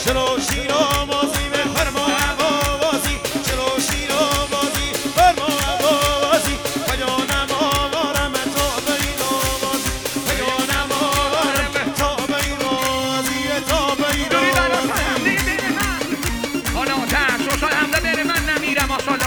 چلو شیر و بازی بفرما بازی چلو شیر و بازی فرما بازی پیانم آوارم تا بیرازی پیانم آوارم تا بیرازی تا بیرازی حالا ترس و حمله بره من نمیرم آسالا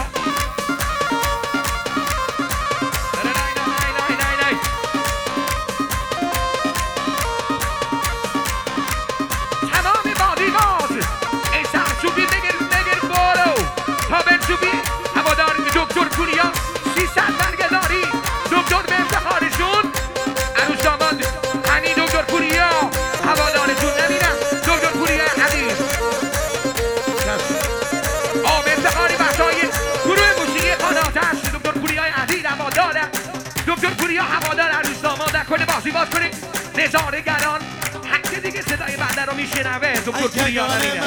تمام بادیگاز ای سرچوبی بگیر برو تا بنچوبی هوادار دکتر پوریا 300 برگداری دکتر به افتخارشون عروس داماد هنی دکتر پوریا هوادارتون نمیرم دکتر پوریا عزیز آب افتخاری بچهای گروه موسیقی قنات است دکتر پوریا عزیز هوادار دکتر پوریا هوادار عروس داماد کل بازی باز کنید نظاره‌گران هر دیگه صدای بنده رو میشنوه دکتر پوریا نمیره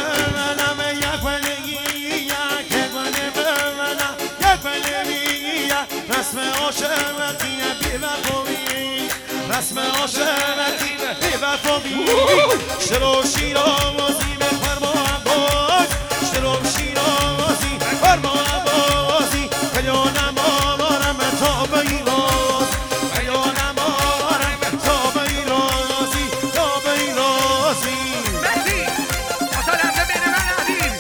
رسم عاشقی بی‌وفایی رسم عاشقی بی‌وفایی چلو شیر و بازی بفرما باز چلو شیر و بازی فرما بازی پیانم آوارم تا بیراز پیانم آوارم تا بیرازی تا بیرازی مرسی آسان حمله بین من عزیز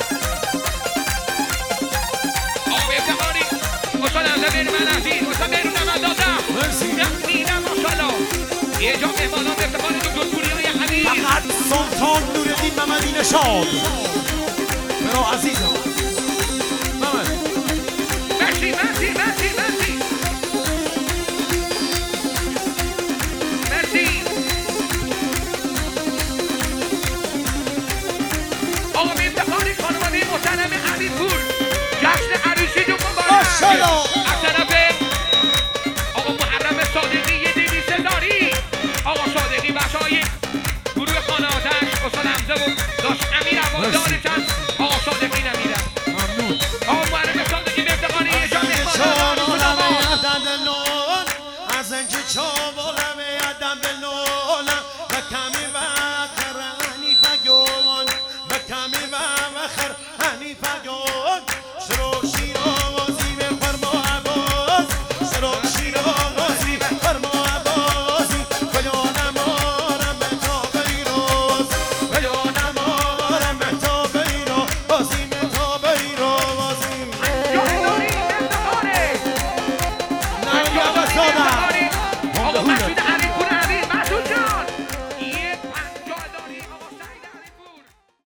آب افتخاری آسان حمله بین من عزیز آسان بیرون من دادم مرسی نمیرم آسالا یه جا مهمانان افتخار دکتر پوریای عزیز فقط سلطان نورالدین محمدی نژاد برو عزیزم محمد مرسی مرسی مرسی مرسی مرسی آقا افتخاری خانواده محترم حبیبپور جشن عروسیتون مبارک ماشاءالله. از طرف آقا محرم صادقی 200,000 آقا صادقی بچهای گروه خانواده‌اش استاد حمزه و داشت امیر هوادارش هست آقا صادقی نمیرم ممنون آقا محرم صادقی به افتخاری یه جا مهمانان از اینکه چون